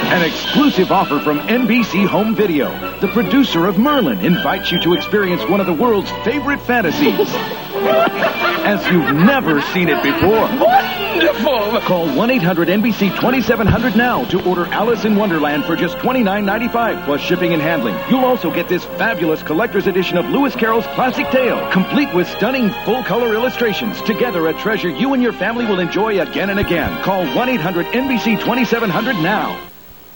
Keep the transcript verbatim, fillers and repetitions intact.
An exclusive offer from N B C Home Video. The producer of Merlin invites you to experience one of the world's favorite fantasies. As you've never seen it before. Wonderful! Call one eight hundred N B C twenty-seven hundred now to order Alice in Wonderland for just twenty-nine ninety-five plus shipping and handling. You'll also get this fabulous collector's edition of Lewis Carroll's classic tale, complete with stunning full-color illustrations. Together, a treasure you and your family will enjoy again and again. Call one eight hundred N B C twenty-seven hundred now.